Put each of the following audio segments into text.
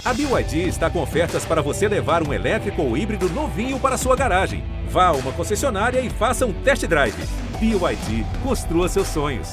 A BYD está com ofertas para você levar um elétrico ou híbrido novinho para sua garagem. Vá a uma concessionária e faça um test drive. BYD, construa seus sonhos.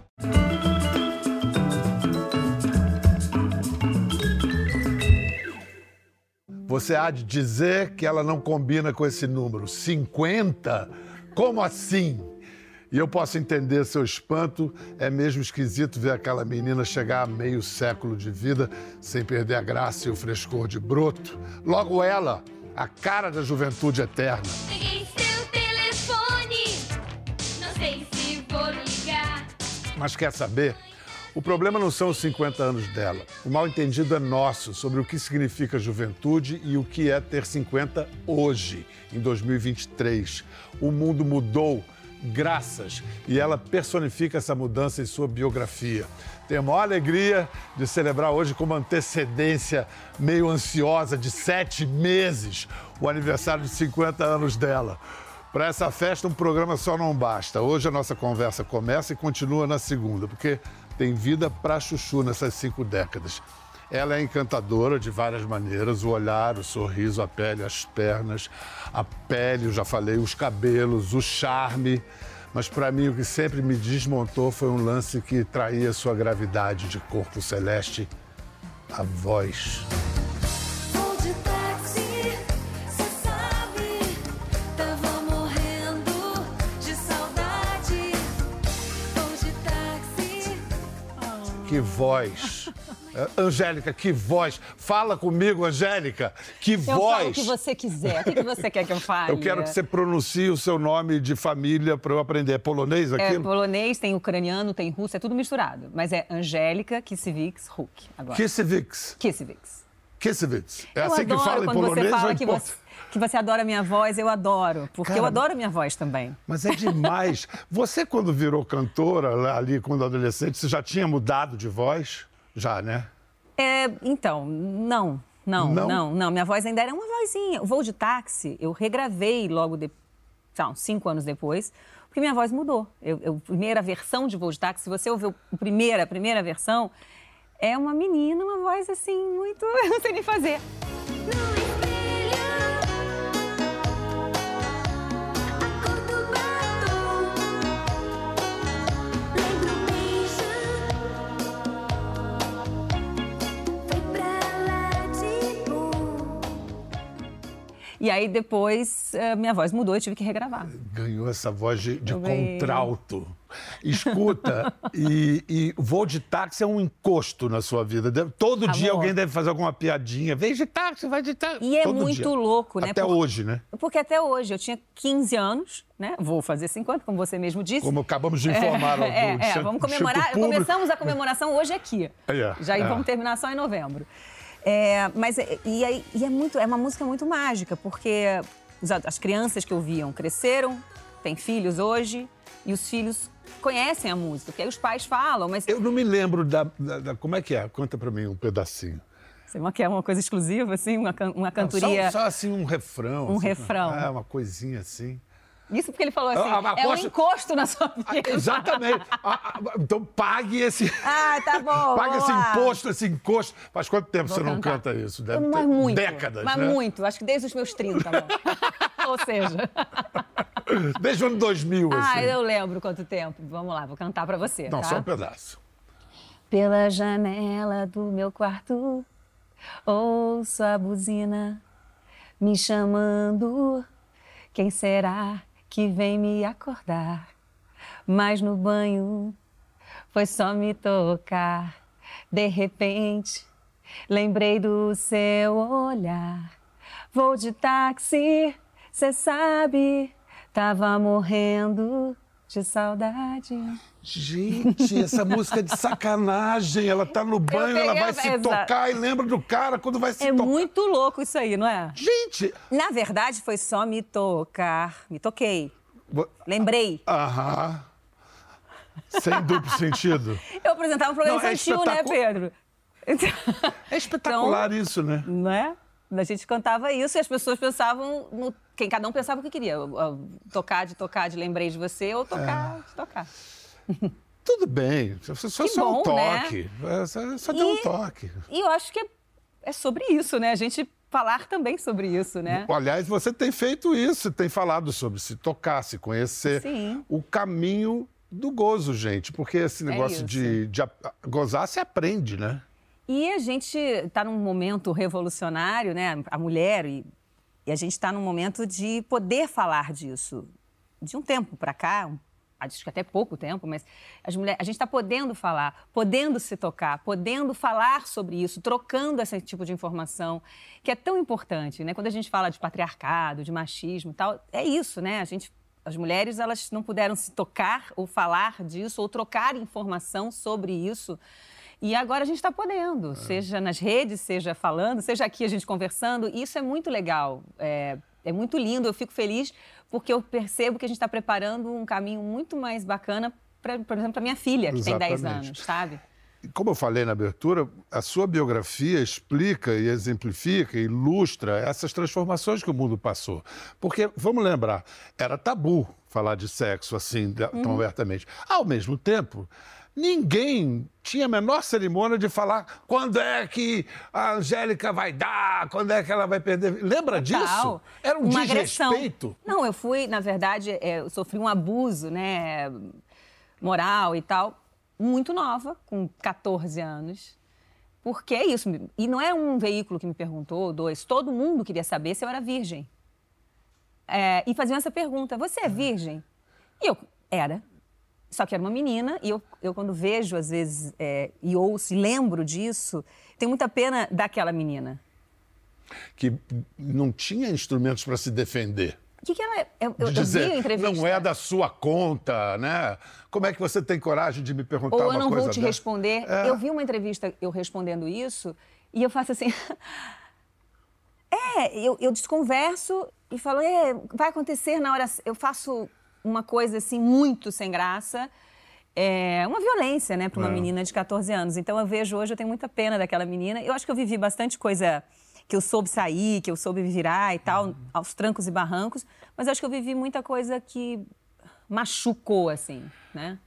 Você há de dizer que ela não combina com esse número. 50? Como assim? E eu posso entender seu espanto. É mesmo esquisito ver aquela menina chegar a meio século de vida sem perder a graça e o frescor de broto. Logo ela, a cara da juventude eterna. Peguei seu telefone, não sei se vou ligar. Mas quer saber? O problema não são os 50 anos dela. O mal-entendido é nosso sobre o que significa juventude e o que é ter 50 hoje, em 2023. O mundo mudou, graças, e ela personifica essa mudança em sua biografia. Tenho a maior alegria de celebrar hoje com uma antecedência meio ansiosa de 7 meses, o aniversário de 50 anos dela. Para essa festa, um programa só não basta. Hoje a nossa conversa começa e continua na segunda, porque tem vida pra chuchu nessas 5 décadas. Ela é encantadora de várias maneiras, o olhar, o sorriso, a pele, as pernas, a pele, eu já falei, os cabelos, o charme. Mas para mim o que sempre me desmontou foi um lance que traía sua gravidade de corpo celeste, a voz. Que voz! Angélica, que voz! Fala comigo, Angélica! Que voz! Eu falo o que você quiser. O que você quer que eu fale? Eu quero que você pronuncie o seu nome de família para eu aprender. É polonês aquilo? É polonês, tem ucraniano, tem russo, é tudo misturado. Mas é Angélica Kisiewicz Huk. Agora. Kisiewicz. Kisiewicz. Kisiewicz. É eu assim que fala em polonês? Você fala que você adora a minha voz, eu adoro. Porque eu adoro a minha voz também. Mas é demais. Você, quando virou cantora, ali quando adolescente, você já tinha mudado de voz? Já, né? Então, não. Minha voz ainda era uma vozinha. O Voo de Táxi, eu regravei logo, uns 5 anos depois, porque minha voz mudou. A primeira versão de Voo de Táxi, se você ouviu a primeira versão, é uma menina, uma voz assim, muito... Eu não sei nem fazer. E aí, depois, minha voz mudou e tive que regravar. Ganhou essa voz de contralto. Escuta, e voo de táxi é um encosto na sua vida. Todo dia alguém deve fazer alguma piadinha. Vem de táxi, vai de táxi. E é muito louco, né? Até hoje, né? Porque até hoje, eu tinha 15 anos, né? Vou fazer 50, como você mesmo disse. Como acabamos de informar. Vamos comemorar. Começamos a comemoração hoje aqui. Vamos terminar só em novembro. É uma música muito mágica, porque as crianças que ouviam cresceram, têm filhos hoje, e os filhos conhecem a música, porque aí os pais falam, mas... Eu não me lembro como é que é? Conta pra mim um pedacinho. Você quer uma coisa exclusiva, assim? Uma cantoria... Só assim um refrão. Um refrão. Uma coisinha assim. Isso porque ele falou assim, é um encosto na sua vida. Exatamente. Então pague esse... tá bom. Pague esse imposto, esse encosto. Faz quanto tempo você não canta isso? Deve ter muito, décadas, mas né? muito. Acho que desde os meus 30, amor. Ou seja... Desde o ano 2000, assim. Eu lembro quanto tempo. Vamos lá, vou cantar pra você, Não, tá? só um pedaço. Pela janela do meu quarto, ouço a buzina me chamando. Quem será que vem me acordar? Mas no banho foi só me tocar. De repente, lembrei do seu olhar. Vou de táxi, cê sabe, tava morrendo de saudade. Gente, essa música é de sacanagem. Ela tá no banho, ela vai se tocar e lembra do cara quando vai se tocar. É muito louco isso aí, não é? Gente! Na verdade, foi só me tocar. Me toquei. Lembrei. Aham. Sem duplo sentido. Eu apresentava um programa infantil, né, Pedro? É espetacular então, isso, né? Não é? A gente cantava isso e as pessoas pensavam cada um pensava o que queria. Tocar de lembrei de você ou tocar de tocar. Tudo bem, só um toque. Né? Só deu um toque. E eu acho que é sobre isso, né? A gente falar também sobre isso, né? Aliás, você tem feito isso, tem falado sobre se tocar, se conhecer. Sim. O caminho do gozo, gente, porque esse negócio de gozar se aprende, né? E a gente está num momento revolucionário, né? A mulher, e a gente está num momento de poder falar disso. De um tempo para cá, acho que até pouco tempo, mas a gente está podendo falar, podendo se tocar, podendo falar sobre isso, trocando esse tipo de informação, que é tão importante, né? Quando a gente fala de patriarcado, de machismo e tal, é isso, né? As mulheres, elas não puderam se tocar ou falar disso, ou trocar informação sobre isso. E agora a gente está podendo, seja nas redes, seja falando, seja aqui a gente conversando. E isso é muito legal, é muito lindo, eu fico feliz porque eu percebo que a gente está preparando um caminho muito mais bacana, por exemplo, para minha filha, que tem 10 anos, sabe? Como eu falei na abertura, a sua biografia explica e exemplifica, ilustra essas transformações que o mundo passou. Porque, vamos lembrar, era tabu falar de sexo assim, tão abertamente. Ao mesmo tempo, ninguém tinha a menor cerimônia de falar quando é que a Angélica vai dar, quando é que ela vai perder. Lembra disso? Era um desrespeito. Não, eu fui, na verdade, eu sofri um abuso, né, moral e tal, muito nova, com 14 anos. Porque é isso. E não é um veículo que me perguntou, 2, todo mundo queria saber se eu era virgem. E faziam essa pergunta, você é virgem? E eu era. Só que era uma menina, e eu quando vejo, às vezes, e ouço e lembro disso, tenho muita pena daquela menina. Que não tinha instrumentos para se defender. O que ela... Eu dizer, vi a entrevista. Não é da sua conta, né? Como é que você tem coragem de me perguntar uma coisa Ou eu não vou te dessa? responder. Eu vi uma entrevista eu respondendo isso, e eu faço assim... eu desconverso e falo, vai acontecer na hora... Eu faço uma coisa, assim, muito sem graça. Uma violência, né, para uma menina de 14 anos. Então, eu vejo hoje, eu tenho muita pena daquela menina. Eu acho que eu vivi bastante coisa que eu soube sair, que eu soube virar e tal, aos trancos e barrancos. Mas eu acho que eu vivi muita coisa que machucou, assim, né?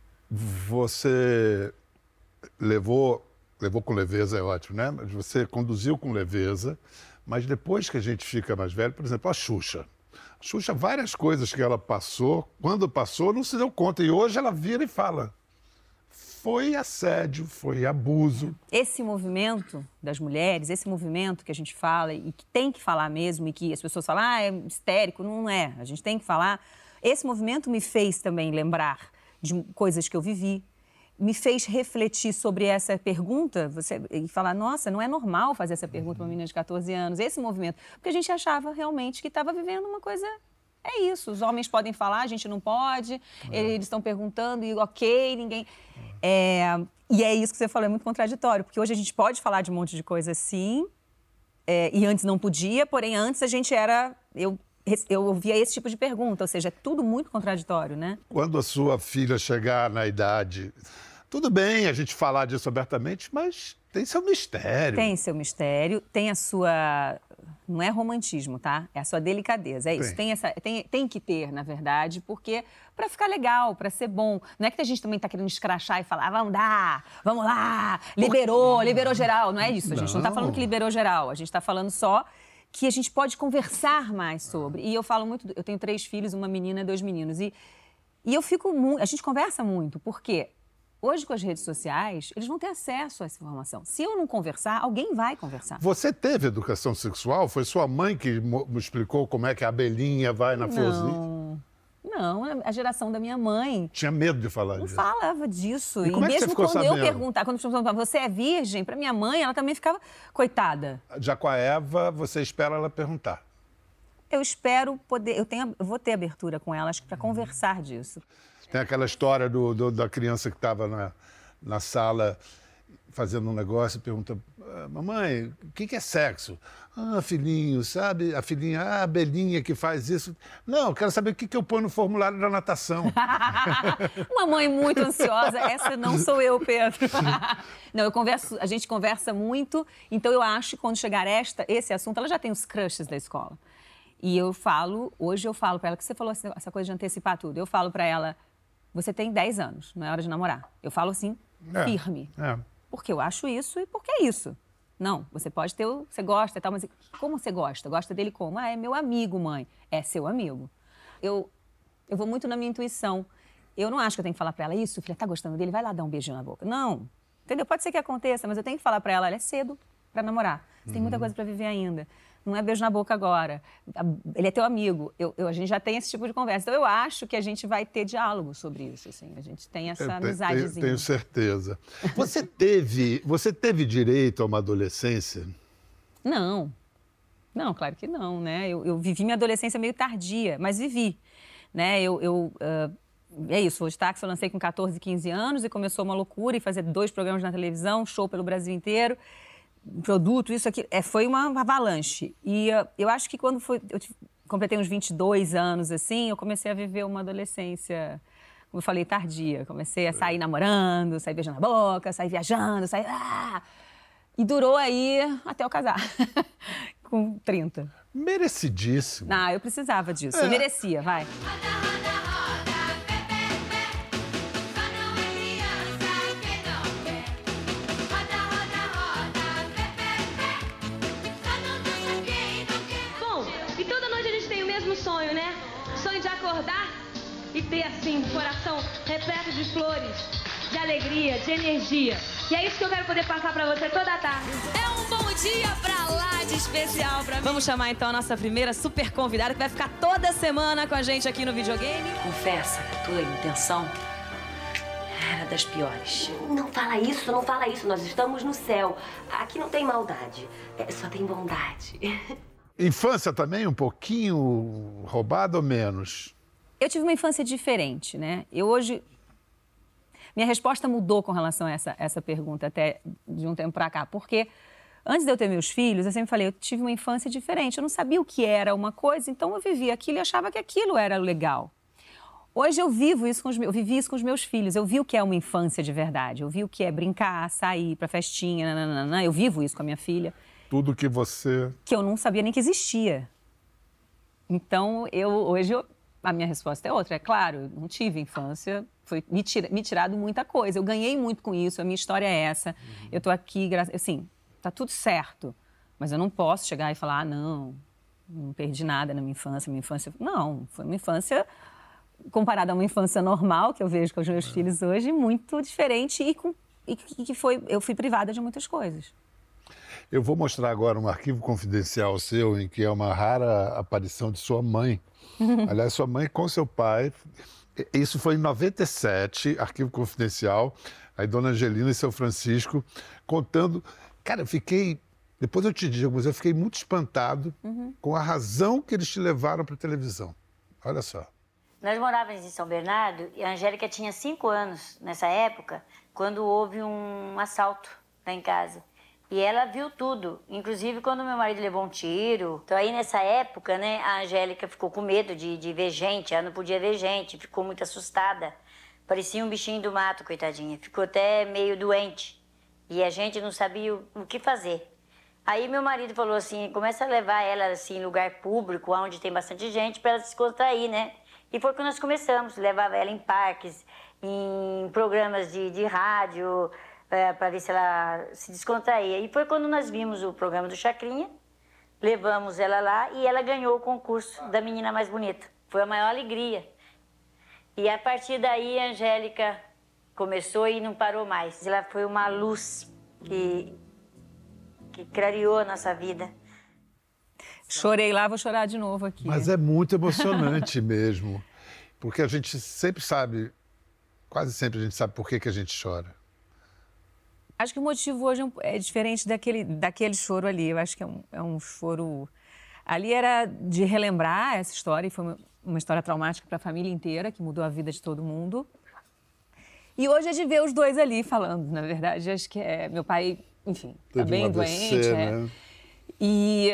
Você levou com leveza, é ótimo, né? Mas você conduziu com leveza. Mas depois que a gente fica mais velho, por exemplo, a Xuxa. A Xuxa, várias coisas que ela passou, quando passou, não se deu conta. E hoje ela vira e fala, foi assédio, foi abuso. Esse movimento das mulheres, esse movimento que a gente fala e que tem que falar mesmo, e que as pessoas falam, é histérico, não é, a gente tem que falar. Esse movimento me fez também lembrar de coisas que eu vivi, me fez refletir sobre essa pergunta e falar, nossa, não é normal fazer essa pergunta para uma menina de 14 anos, esse movimento. Porque a gente achava realmente que estava vivendo uma coisa... É isso, os homens podem falar, a gente não pode, eles estão perguntando e ok, ninguém... E é isso que você falou, é muito contraditório, porque hoje a gente pode falar de um monte de coisa assim, e antes não podia, porém antes a gente era... Eu ouvia esse tipo de pergunta, ou seja, é tudo muito contraditório, né? Quando a sua filha chegar na idade... Tudo bem a gente falar disso abertamente, mas tem seu mistério. Tem seu mistério, tem a sua... Não é romantismo, tá? É a sua delicadeza, é isso. Tem que ter, na verdade, porque para ficar legal, para ser bom. Não é que a gente também tá querendo escrachar e falar, vamos lá, liberou geral. Não é isso, a gente não tá falando que liberou geral. A gente tá falando só que a gente pode conversar mais sobre. E eu falo muito, eu tenho 3 filhos, uma menina e 2 meninos. E eu fico muito, a gente conversa muito, porque... Hoje, com as redes sociais, eles vão ter acesso a essa informação. Se eu não conversar, alguém vai conversar. Você teve educação sexual? Foi sua mãe que me explicou como é que a abelhinha vai na florzinha? Não, a geração da minha mãe... Tinha medo de falar disso? Não falava disso. E como é que você ficou quando sabendo? Eu perguntava, quando as pessoas perguntavam, você é virgem? Para minha mãe, ela também ficava coitada. Já com a Eva, você espera ela perguntar? Eu espero poder... Eu vou ter abertura com ela, acho que para conversar disso. Tem aquela história da criança que estava na sala fazendo um negócio e pergunta, mamãe, o que é sexo? Ah, filhinho, sabe? A filhinha, a abelhinha que faz isso. Não, eu quero saber o que eu ponho no formulário da natação. Uma mãe muito ansiosa, essa não sou eu, Pedro. Não, a gente conversa muito, então eu acho que quando chegar esse assunto, ela já tem os crushes da escola. E hoje eu falo para ela, que você falou essa coisa de antecipar tudo, eu falo para ela, você tem 10 anos, não é hora de namorar. Eu falo assim, firme. Porque eu acho isso e porque é isso. Não, você pode ter você gosta e tal, mas como você gosta? Gosta dele como? Ah, é meu amigo, mãe. É seu amigo. Eu vou muito na minha intuição. Eu não acho que eu tenho que falar pra ela, isso, filha, tá gostando dele? Vai lá dar um beijinho na boca. Não, entendeu? Pode ser que aconteça, mas eu tenho que falar pra ela, olha, é cedo pra namorar. Você tem muita coisa pra viver ainda. Não é beijo na boca agora. Ele é teu amigo. A gente já tem esse tipo de conversa. Então, eu acho que a gente vai ter diálogo sobre isso, assim. A gente tem essa amizadezinha. Tenho certeza. Você teve direito a uma adolescência? Não. Não, claro que não, né? Eu vivi minha adolescência meio tardia, mas vivi, né? É isso, o Táxi eu lancei com 14, 15 anos e começou uma loucura e fazer 2 programas na televisão, show pelo Brasil inteiro. Produto, isso aqui, foi uma avalanche. E eu acho que quando eu completei uns 22 anos, assim, eu comecei a viver uma adolescência, como eu falei, tardia. Comecei a sair namorando, sair beijando na boca, sair viajando, sair... E durou aí até eu casar, com 30. Merecidíssimo. Ah, eu precisava disso, eu merecia, vai. Sonho, né? Sonho de acordar e ter, assim, um coração repleto de flores, de alegria, de energia. E é isso que eu quero poder passar pra você toda a tarde. É um bom dia pra lá de especial pra mim. Vamos chamar, então, a nossa primeira super convidada, que vai ficar toda semana com a gente aqui no videogame. Confessa que a tua intenção era das piores. Não fala isso, não fala isso. Nós estamos no céu. Aqui não tem maldade, só tem bondade. Infância também um pouquinho roubada ou menos? Eu tive uma infância diferente, né? Minha resposta mudou com relação a essa pergunta até de um tempo pra cá, porque antes de eu ter meus filhos, eu sempre falei, eu tive uma infância diferente, eu não sabia o que era uma coisa, então eu vivia aquilo e achava que aquilo era legal. Hoje eu vivi isso com os meus filhos, eu vi o que é uma infância de verdade, eu vi o que é brincar, sair pra festinha, nananana, eu vivo isso com a minha filha. Tudo que eu não sabia nem que existia. Então, hoje a minha resposta é outra. É claro, eu não tive infância, foi me tirado muita coisa. Eu ganhei muito com isso, a minha história é essa. Eu tô aqui, assim, tá tudo certo. Mas eu não posso chegar e falar, não perdi nada na minha infância. Não, foi uma infância, comparada a uma infância normal, que eu vejo com os meus filhos hoje, muito diferente eu fui privada de muitas coisas. Eu vou mostrar agora um arquivo confidencial seu, em que é uma rara aparição de sua mãe. Aliás, sua mãe com seu pai. Isso foi em 97, arquivo confidencial. Aí Dona Angelina e seu Francisco contando. Cara, depois eu te digo, mas eu fiquei muito espantado com a razão que eles te levaram para a televisão. Olha só. Nós morávamos em São Bernardo e a Angélica tinha 5 anos nessa época, quando houve um assalto lá em casa. E ela viu tudo, inclusive quando meu marido levou um tiro. Então aí nessa época, né, a Angélica ficou com medo de ver gente, ela não podia ver gente, ficou muito assustada. Parecia um bichinho do mato, coitadinha. Ficou até meio doente. E a gente não sabia o que fazer. Aí meu marido falou assim, começa a levar ela assim, em lugar público, onde tem bastante gente, para ela se descontrair, né? E foi que nós começamos, levava ela em parques, em programas de rádio, para ver se ela se descontraía. E foi quando nós vimos o programa do Chacrinha, levamos ela lá e ela ganhou o concurso da menina mais bonita. Foi a maior alegria. E a partir daí a Angélica começou e não parou mais. Ela foi uma luz que clareou a nossa vida. Chorei lá, vou chorar de novo aqui. Mas é muito emocionante mesmo, porque a gente sempre sabe, quase sempre a gente sabe por que a gente chora. Acho que o motivo hoje é diferente daquele choro ali. Eu acho que é um choro... Ali era de relembrar essa história, e foi uma história traumática para a família inteira, que mudou a vida de todo mundo. E hoje é de ver os dois ali falando, na verdade. Acho que meu pai, enfim, está bem doente. Né? E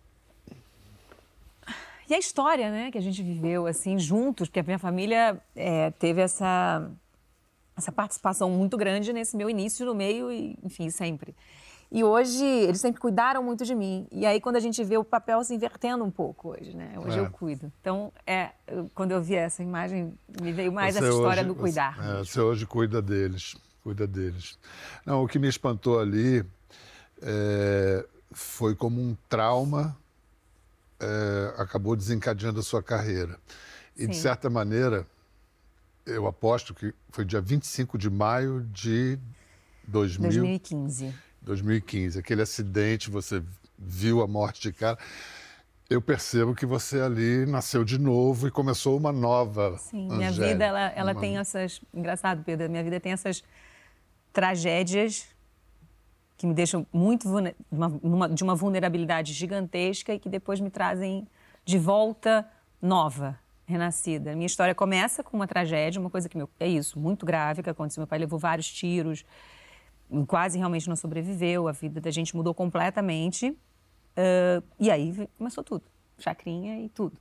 a história, né, que a gente viveu, assim, juntos, porque a minha família teve essa participação muito grande nesse meu início, no meio e, enfim, sempre. E hoje, eles sempre cuidaram muito de mim. E aí, quando a gente vê o papel se invertendo um pouco hoje, né? Hoje eu cuido. Então, quando eu vi essa imagem, me veio mais essa história do cuidar. Você hoje cuida deles. Não, o que me espantou ali foi como um trauma, acabou desencadeando a sua carreira. E, de certa maneira, eu aposto que foi dia 25 de maio de 2015. 2015. Aquele acidente, você viu a morte de cara. Eu percebo que você ali nasceu de novo e começou uma nova Sim, Angélica. minha vida, ela tem essas... Engraçado, Pedro, minha vida tem essas tragédias que me deixam muito de uma vulnerabilidade gigantesca e que depois me trazem de volta nova, renascida. Minha história começa com uma tragédia, uma coisa que é isso, muito grave, que aconteceu. Meu pai levou vários tiros, quase realmente não sobreviveu, a vida da gente mudou completamente. E aí começou tudo, chacrinha e tudo.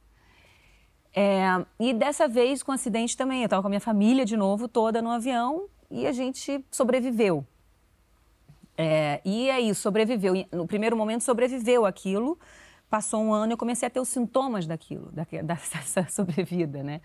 E dessa vez, com o acidente também, eu estava com a minha família de novo, toda no avião, e a gente sobreviveu. E aí, sobreviveu. No primeiro momento, sobreviveu aquilo. Passou um ano e eu comecei a ter os sintomas daquilo, dessa sobrevida, né?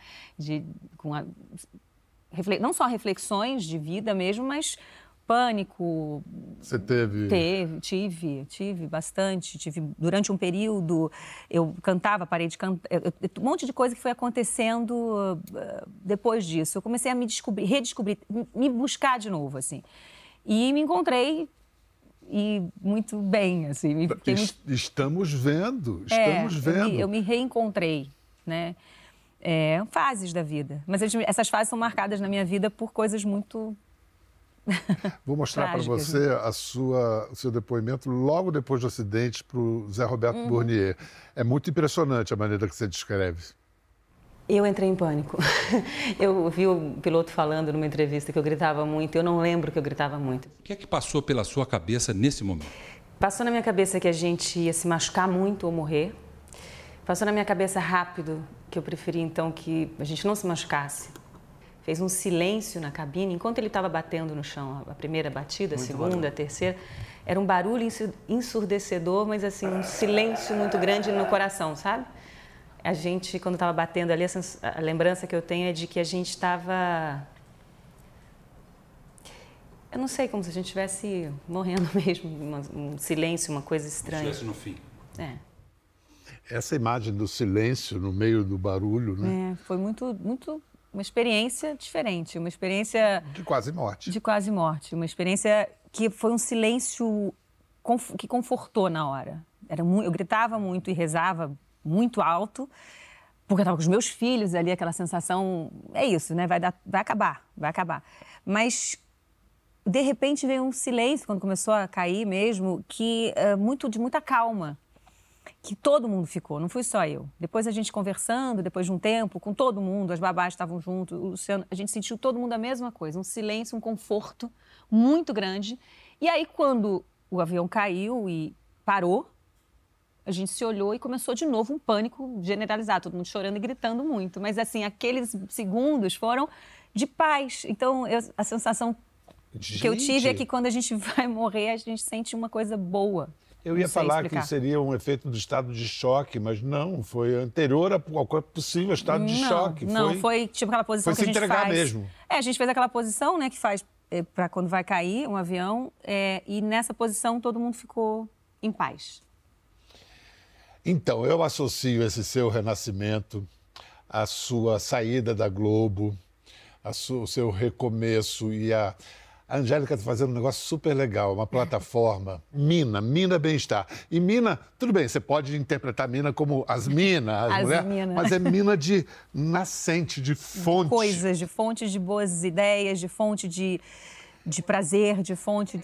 Não só reflexões de vida mesmo, mas pânico. Você teve? Tive bastante. Durante um período, eu cantava, parei de cantar. Um monte de coisa que foi acontecendo depois disso. Eu comecei a me descobrir, redescobrir, me buscar de novo, assim. E me encontrei muito bem, assim. Estamos vendo. Eu me reencontrei, né? Fases da vida. Mas essas fases são marcadas na minha vida por coisas muito... Vou mostrar para você o seu depoimento logo depois do acidente para o Zé Roberto Bournier. É muito impressionante a maneira que você descreve. Eu entrei em pânico. Eu vi o piloto falando numa entrevista que eu gritava muito. Eu não lembro que eu gritava muito. O que é que passou pela sua cabeça nesse momento? Passou na minha cabeça que a gente ia se machucar muito ou morrer. Passou na minha cabeça rápido que eu preferia, então, que a gente não se machucasse. Fez um silêncio na cabine. Enquanto ele estava batendo no chão, a primeira batida, a segunda, a terceira, era um barulho ensurdecedor, mas assim, um silêncio muito grande no coração, sabe? A gente, quando estava batendo ali, a lembrança que eu tenho é de que a gente estava... Eu não sei, como se a gente estivesse morrendo mesmo, um silêncio, uma coisa estranha. Estivesse no fim. Essa imagem do silêncio no meio do barulho, né? Foi muito uma experiência diferente, uma experiência... De quase morte. De quase morte, uma experiência que foi um silêncio que confortou na hora. Eu gritava muito e rezava muito alto, porque eu estava com os meus filhos ali, aquela sensação, é isso, né? Vai acabar. Mas, de repente, veio um silêncio, quando começou a cair mesmo, de muita calma, que todo mundo ficou, não fui só eu. Depois a gente conversando, depois de um tempo, com todo mundo, as babás estavam juntos, o Luciano, a gente sentiu todo mundo a mesma coisa, um silêncio, um conforto muito grande. E aí, quando o avião caiu e parou, a gente se olhou e começou de novo um pânico generalizado, todo mundo chorando e gritando muito. Mas, assim, aqueles segundos foram de paz. Então, a sensação que eu tive é que quando a gente vai morrer, a gente sente uma coisa boa. Eu ia falar que seria um efeito do estado de choque, mas não, foi anterior a qualquer possível estado de choque. Não, foi tipo aquela posição que a gente faz. Foi se entregar mesmo. A gente fez aquela posição, né, que faz para quando vai cair um avião, e nessa posição todo mundo ficou em paz. Então, eu associo esse seu renascimento, a sua saída da Globo, o seu recomeço e a Angélica está fazendo um negócio super legal, uma plataforma, Mina Bem-Estar. E Mina, tudo bem, você pode interpretar Mina como as minas, mas é mina de nascente, de fonte. Coisas, de fonte de boas ideias, de fonte de prazer, de fonte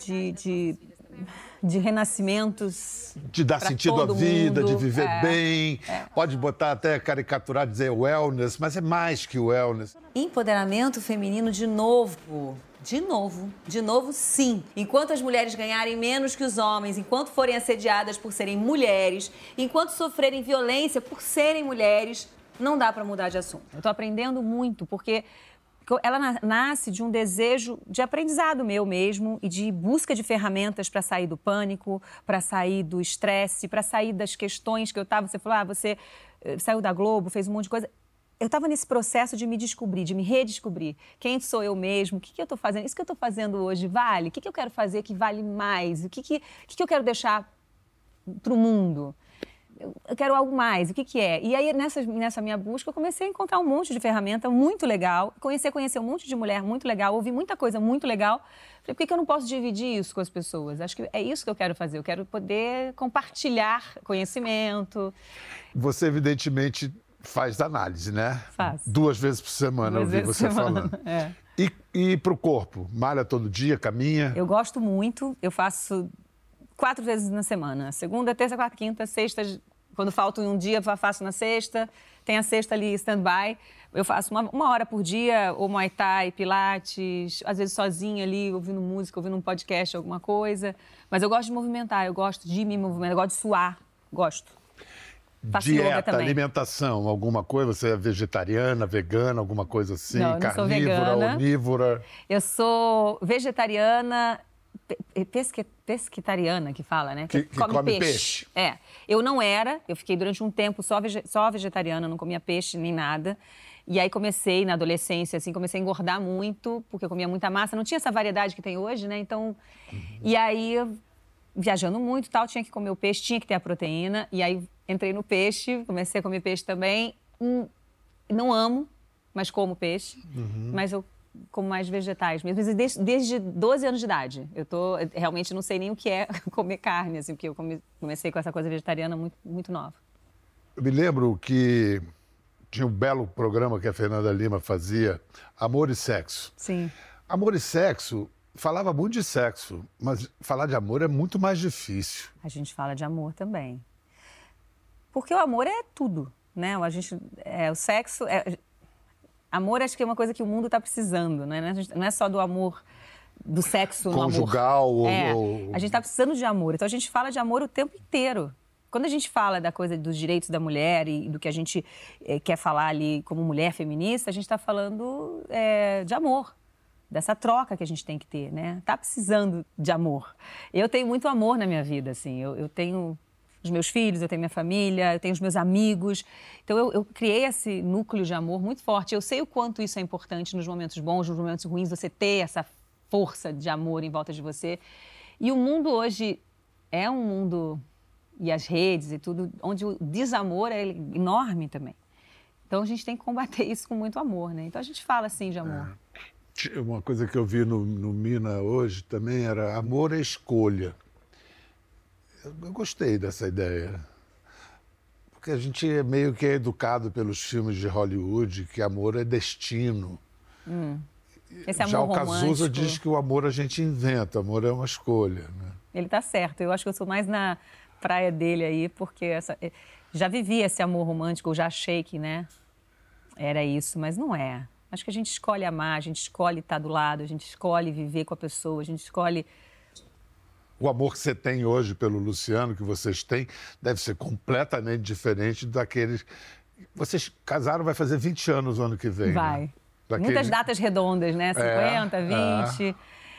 de renascimentos. De dar sentido à vida, de viver bem. Pode botar até caricaturar, dizer wellness, mas é mais que wellness. Empoderamento feminino de novo. De novo, sim. Enquanto as mulheres ganharem menos que os homens, enquanto forem assediadas por serem mulheres, enquanto sofrerem violência por serem mulheres, não dá para mudar de assunto. Eu tô aprendendo muito, porque ela nasce de um desejo de aprendizado meu mesmo e de busca de ferramentas para sair do pânico, para sair do estresse, para sair das questões que eu estava. Você falou, você saiu da Globo, fez um monte de coisa. eu estava nesse processo de me descobrir, de me redescobrir. Quem sou eu mesmo? O que eu estou fazendo? Isso que eu estou fazendo hoje vale? O que eu quero fazer que vale mais? O que eu quero deixar para o mundo? Eu quero algo mais, o que é? E aí, nessa minha busca, eu comecei a encontrar um monte de ferramenta muito legal, conhecer um monte de mulher muito legal, ouvir muita coisa muito legal. Falei, por que eu não posso dividir isso com as pessoas? Acho que é isso que eu quero fazer, eu quero poder compartilhar conhecimento. Você, evidentemente, faz análise, né? Faço. 2 vezes por semana, eu ouvi você falando. É. E para o corpo? Malha todo dia, caminha? Eu gosto muito, eu faço 4 vezes na semana. Segunda, terça, quarta, quinta, sexta. Quando falta um dia, eu faço na sexta. Tem a sexta ali, stand-by. Eu faço uma hora por dia, ou Muay Thai, Pilates, às vezes sozinha ali, ouvindo música, ouvindo um podcast, alguma coisa. Mas eu gosto de movimentar, eu gosto de me movimentar, eu gosto de suar, gosto. Faço yoga também. Alimentação, alguma coisa? Você é vegetariana, vegana, alguma coisa assim? Não, eu não sou carnívora, vegana. onívora? Eu sou vegetariana, pesquetariana, que fala, né? Que come peixe. É. Eu não era, eu fiquei durante um tempo só vegetariana, não comia peixe nem nada. E aí comecei, na adolescência, assim, comecei a engordar muito, porque eu comia muita massa. Não tinha essa variedade que tem hoje, né? Então, e aí, viajando muito e tal, tinha que comer o peixe, tinha que ter a proteína. E aí, entrei no peixe, comecei a comer peixe também. Não amo, mas como peixe. Mas eu como mais vegetais mesmo, desde 12 anos de idade. Eu realmente não sei nem o que é comer carne, assim, porque eu comecei com essa coisa vegetariana muito, muito nova. Eu me lembro que tinha um belo programa que a Fernanda Lima fazia, Amor e Sexo. Sim. Amor e Sexo, falava muito de sexo, mas falar de amor é muito mais difícil. A gente fala de amor também. Porque o amor é tudo, né? O sexo... Amor, acho que é uma coisa que o mundo está precisando, né? Não é só do amor, do sexo no amor. Conjugal ou... A gente está precisando de amor. Então, a gente fala de amor o tempo inteiro. Quando a gente fala da coisa dos direitos da mulher e do que a gente quer falar ali como mulher feminista, a gente está falando de amor, dessa troca que a gente tem que ter, né? Está precisando de amor. Eu tenho muito amor na minha vida, assim. Eu tenho... os meus filhos, eu tenho minha família, eu tenho os meus amigos. Então, eu criei esse núcleo de amor muito forte. Eu sei o quanto isso é importante nos momentos bons, nos momentos ruins, você ter essa força de amor em volta de você. E o mundo hoje é um mundo, e as redes e tudo, onde o desamor é enorme também. Então, a gente tem que combater isso com muito amor, né? Então, a gente fala, assim, de amor. Uma coisa que eu vi no Mina hoje também era amor é escolha. Eu gostei dessa ideia, porque a gente meio que é educado pelos filmes de Hollywood que amor é destino. Esse amor já o romântico. Cazuza diz que o amor a gente inventa, o amor é uma escolha, né? Ele tá certo, eu acho que eu sou mais na praia dele aí, porque já vivi esse amor romântico, eu já achei que, né, era isso, mas não é. Acho que a gente escolhe amar, a gente escolhe estar do lado, a gente escolhe viver com a pessoa, a gente escolhe... O amor que você tem hoje pelo Luciano, que vocês têm, deve ser completamente diferente daqueles... Vocês casaram, vai fazer 20 anos o ano que vem, Vai. Né? Muitas datas redondas, né? 50, 20.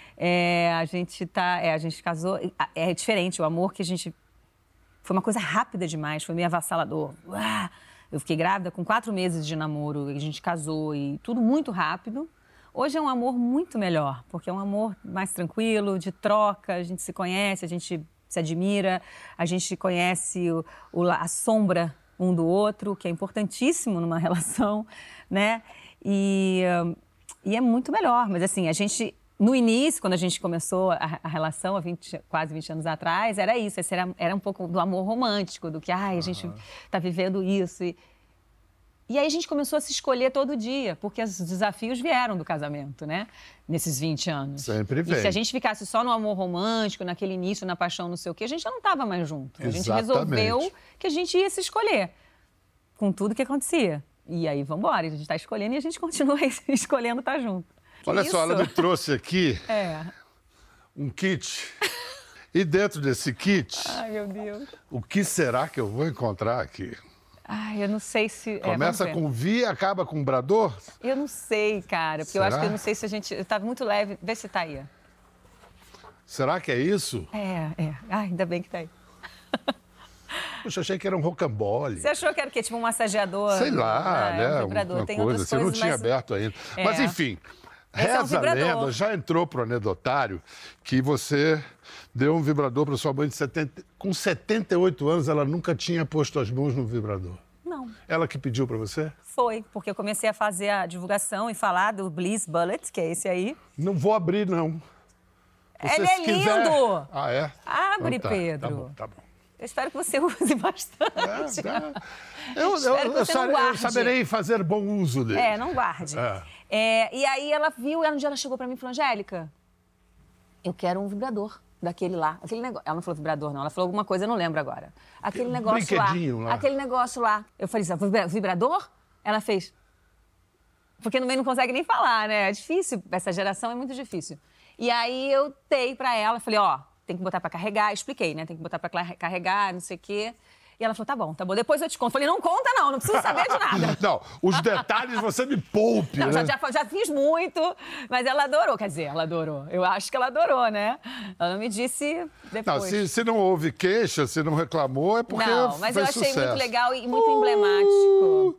A gente casou... É diferente, o amor que a gente... Foi uma coisa rápida demais, foi meio avassalador. Eu fiquei grávida com 4 meses de namoro, a gente casou e tudo muito rápido. Hoje é um amor muito melhor, porque é um amor mais tranquilo, de troca, a gente se conhece, a gente se admira, a gente conhece a sombra um do outro, que é importantíssimo numa relação, né? E é muito melhor, mas assim, a gente... No início, quando a gente começou a relação, há quase 20 anos atrás, era isso, era um pouco do amor romântico, do que, a gente está vivendo isso. E aí a gente começou a se escolher todo dia, porque os desafios vieram do casamento, né? Nesses 20 anos. Sempre vem. E se a gente ficasse só no amor romântico, naquele início, na paixão, não sei o quê, a gente já não estava mais junto. A gente resolveu que a gente ia se escolher, com tudo que acontecia. E aí, vamos embora, a gente está escolhendo e a gente continua escolhendo estar junto. Olha só, ela me trouxe aqui um kit. E dentro desse kit... Ai, meu Deus. O que será que eu vou encontrar aqui? Ai, eu não sei se... Começa com V e acaba com Brador? Eu não sei, cara, porque eu acho que eu não sei se a gente... Tá muito leve, vê se tá aí. Será que é isso? Ai, ainda bem que tá aí. Puxa, achei que era um rocambole. Você achou que era o quê? Tipo um massageador? Sei lá, né? Um vibrador. Uma Tem coisa, outras você não coisas, tinha mas... aberto ainda. Mas, enfim, reza a lenda, já entrou pro anedotário que você deu um vibrador para sua mãe com 78 anos, ela nunca tinha posto as mãos no vibrador. Não. Ela que pediu para você? Foi, porque eu comecei a fazer a divulgação e falar do Bliss Bullet, que é esse aí. Não vou abrir, não. Ele é lindo! Ah, é? Abre, então, Pedro. Tá bom. Eu espero que você use bastante. Eu saberei fazer bom uso dele. Não guarde. E aí ela viu, um dia ela chegou pra mim e falou, Angélica, eu quero um vibrador daquele lá. Aquele negócio. Ela não falou vibrador, não. Ela falou alguma coisa, eu não lembro agora. Aquele negócio lá. Aquele negócio lá. Eu falei, vibrador? Ela fez. Porque no meio não consegue nem falar, né? É difícil. Essa geração é muito difícil. E aí eu dei pra ela, falei, tem que botar pra carregar. Expliquei, né? Tem que botar pra carregar, não sei o quê. E ela falou, tá bom, depois eu te conto. Falei, não conta não preciso saber de nada. Não, os detalhes você me poupe, não, né? Já fiz muito, mas ela adorou. Quer dizer, ela adorou. Eu acho que ela adorou, né? Ela não me disse depois. Não, se não houve queixa, se não reclamou, é porque não, mas eu achei sucesso. muito legal e muito emblemático.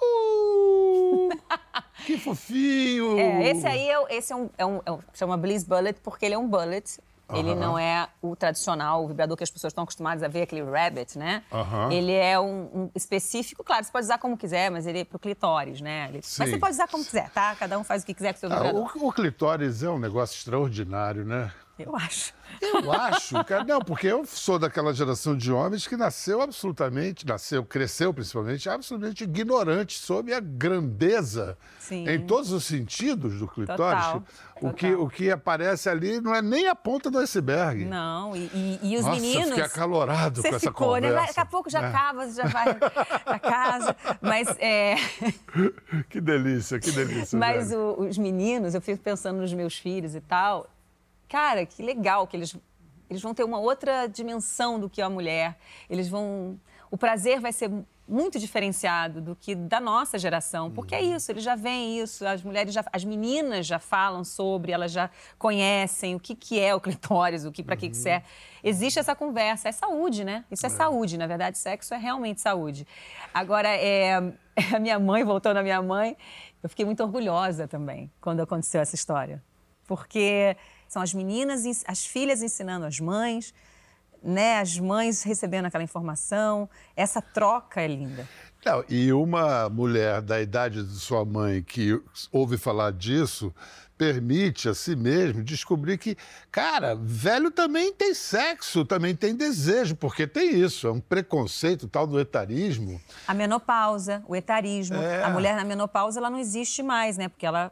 Que fofinho! Esse aí chama Bliss Bullet porque ele é um bullet. Ele não é o tradicional, o vibrador que as pessoas estão acostumadas a ver, aquele rabbit, né? Ele é um específico, claro, você pode usar como quiser, mas ele é pro clitóris, né? Mas você pode usar como quiser, tá? Cada um faz o que quiser com o seu vibrador. O clitóris é um negócio extraordinário, né? Eu acho. Eu acho, cara. Não, porque eu sou daquela geração de homens que cresceu principalmente, absolutamente ignorante sobre a grandeza, em todos os sentidos do clitóris. Total. O que aparece ali não é nem a ponta do iceberg. Não, e os Nossa, meninos... eu fiquei acalorado com essa conversa. conversa. Né? Daqui a pouco já acaba, você já vai pra casa, mas... Que delícia, que delícia. Mas os meninos, eu fico pensando nos meus filhos e tal... Cara, que legal que eles vão ter uma outra dimensão do que a mulher. O prazer vai ser muito diferenciado do que da nossa geração, porque é isso, eles já veem isso, as meninas já falam sobre, elas já conhecem o que é o clitóris, para que serve. Existe essa conversa, é saúde, né? Isso é saúde, na verdade, sexo é realmente saúde. Agora, a minha mãe, voltando à minha mãe, eu fiquei muito orgulhosa também quando aconteceu essa história, porque... São as meninas, as filhas ensinando as mães, né? As mães recebendo aquela informação. Essa troca é linda. Não, e uma mulher da idade de sua mãe que ouve falar disso permite a si mesmo descobrir que, cara, velho também tem sexo, também tem desejo, porque tem isso, é um preconceito tal do etarismo. A menopausa, o etarismo. A mulher na menopausa, ela não existe mais, né? Porque ela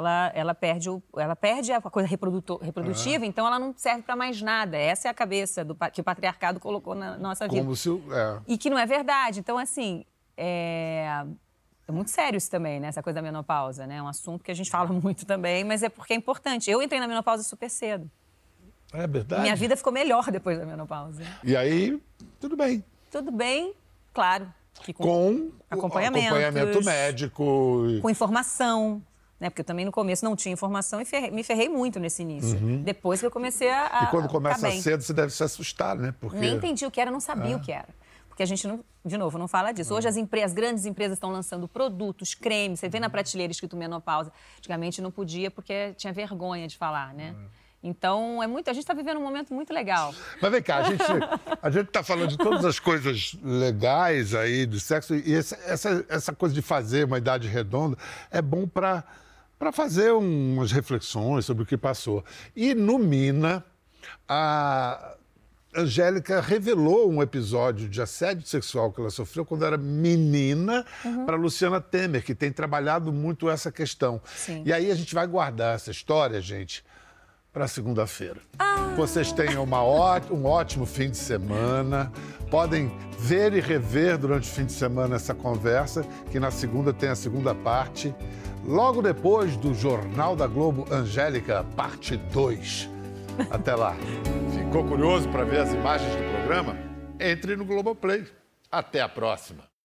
perde a coisa reprodutiva, então ela não serve para mais nada. Essa é a cabeça que o patriarcado colocou na nossa vida. E que não é verdade. Então, assim, é muito sério isso também, né? Essa coisa da menopausa, né? É um assunto que a gente fala muito também, mas é porque é importante. Eu entrei na menopausa super cedo. É verdade? Minha vida ficou melhor depois da menopausa. E aí, tudo bem. Tudo bem, claro. Que com acompanhamento médico. Com informação. Né? Porque eu também no começo não tinha informação e me ferrei muito nesse início. Depois que eu comecei a E quando começa cedo, você deve se assustar, né? Porque... Nem entendi o que era, não sabia o que era. Porque a gente, não fala disso. Hoje as grandes empresas estão lançando produtos, cremes, você vê na prateleira escrito menopausa. Antigamente não podia porque tinha vergonha de falar, né? Então, a gente está vivendo um momento muito legal. Mas vem cá, a gente está falando de todas as coisas legais aí do sexo e essa coisa de fazer uma idade redonda é bom para fazer umas reflexões sobre o que passou. E no Mina, a Angélica revelou um episódio de assédio sexual que ela sofreu quando era menina para Luciana Temer, que tem trabalhado muito essa questão. Sim. E aí a gente vai guardar essa história, gente, para segunda-feira. Vocês tenham um ótimo fim de semana. Podem ver e rever durante o fim de semana essa conversa, que na segunda tem a segunda parte. Logo depois do Jornal da Globo, Angélica, parte 2. Até lá. Ficou curioso para ver as imagens do programa? Entre no Globoplay. Até a próxima.